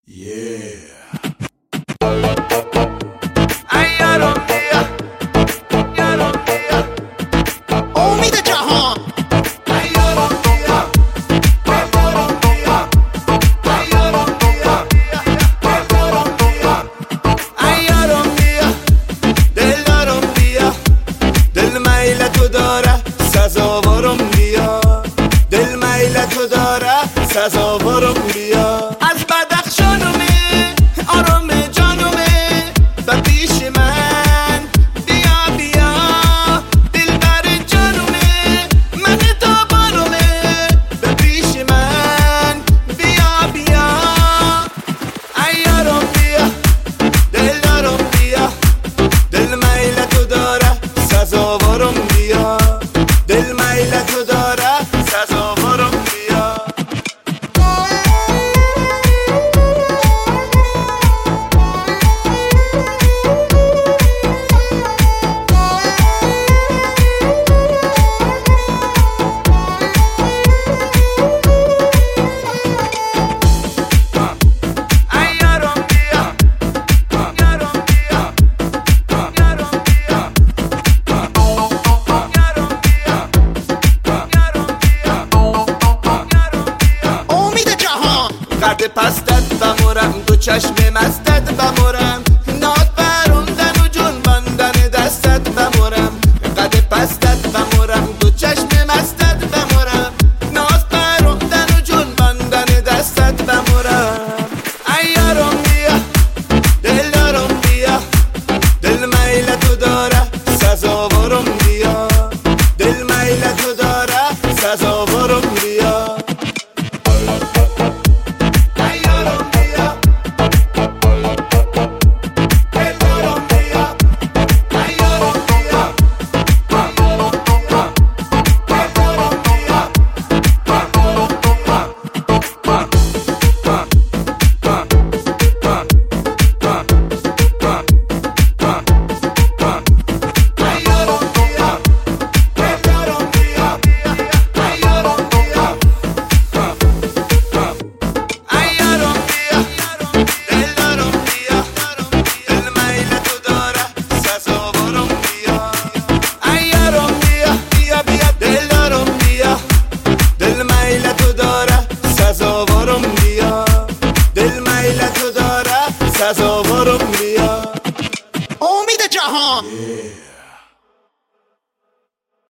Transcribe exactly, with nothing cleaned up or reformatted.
Yeah. عیارم بیا عیارم بیا امید جهان عیارم بیا عیارم بیا عیارم بیا عیارم بیا عیارم بیا دلدارم بیا دل میل تو داره سزاوارم بیا دل میل تو داره سزاوارم بیا از بدخشانمه آرام جانمه و پیش من بیا بیا دلبر جانمه من تابانمه و پیش من بیا بیا عیارم بیا دلدارم بیا دل میل تو داره سزاوارم بیا دل میل تو داره سزاوارم بیا عیارم بیا عیارم بیا عیارم بیا عیارم بیا عیارم بیا امید جهان قد پستت بمورم دو چشم مستت بمورم ناد بروندن و جنباندن دستت بمورم قد پستت بمورم دو چشم مستت بمورم ناد بروندن و جنباندن دستت بمورم عیارم بیا دلدارم بیا دل میل تو داره سزاوارم بیا دل میل تو داره سزاوارم بیا عیارم بیا دلدارم بیا عیارم بیا دلدارم بیا عیارم بیا دلدارم بیا عیارم بیا عیارم بیا دلدارم بیا دل میل تو داره سزاوارم بیا عیارم بیا بیا بیا دلدارم بیا دل میل تو داره سزاوارم بیا دل میل تو داره سزاوارم